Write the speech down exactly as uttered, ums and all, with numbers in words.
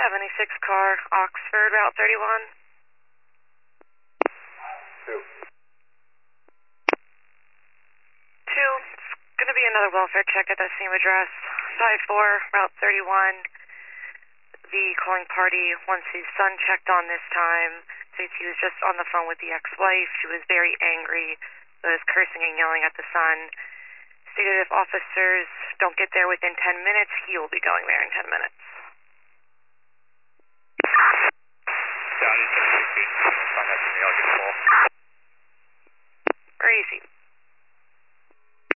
seventy-six car, Oxford, Route thirty-one. Two. Two, it's going to be another welfare check at that same address. five four, Route thirty-one. The calling party, once his son checked on this time, states he was just on the phone with the ex-wife. She was very angry, was cursing and yelling at the son. Stated if officers don't get there within ten minutes, he will be going there in ten minutes.